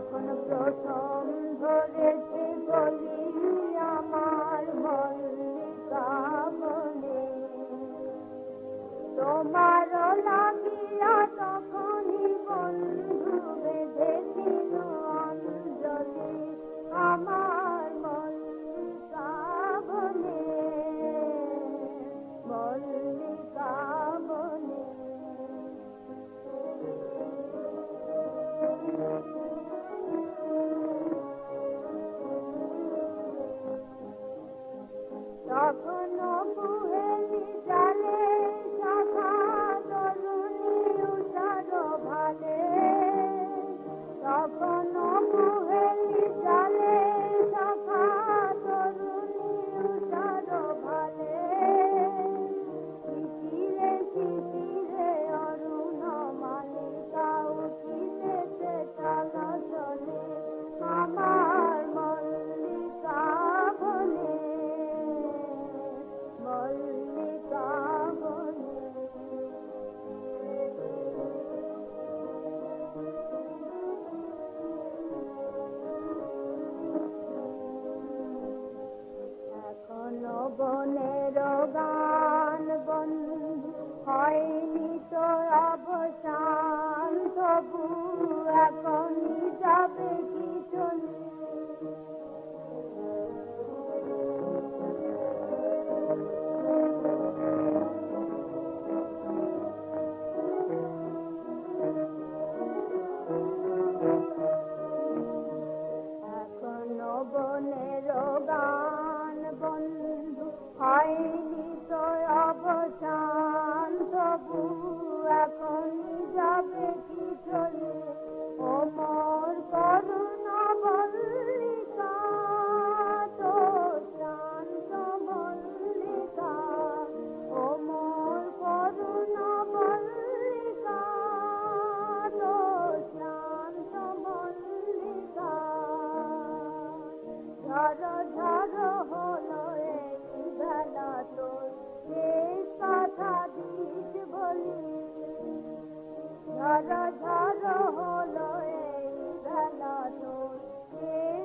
যখন প্রথম ধরেছে বলি আমার মল্লিকা বনে, তোমারও লাগিয়া তখনই বন্ধু বেঁধেছিল অঞ্জলি আমার মল্লিকা বনে, মল্লিকা বনে। তখনও কুহেলি জালে শাখা তরুণী উষার ভালে, তখনও কুহেলি জালে শাখা তরুণী উষার ভালে, শিশিরে শিশিরে অরুণ মালিকা উঠিতেছে চালা চলে আমার মল্লিকা বনে, মল্লিকা বনে। এখনো বনের গান বন্ধু হয়নি তো অবসান, তবু এখনই যাবে কি চলে, এখনো বনের গান বন্ধু হয়নি তো অবসান, তবু এখনই যাবে কি চলে ও মোর করুণা মল্লিকা, তো শান্ত মল্লিকা, ও মোর করুণা মল্লিকা, তো শান্ত মল্লিকা। ঝড় ঝড় হলো এই বেলা তোর শেষ কথা দিস বলি, ঝড় ঝড় হলো এই বেলা তোর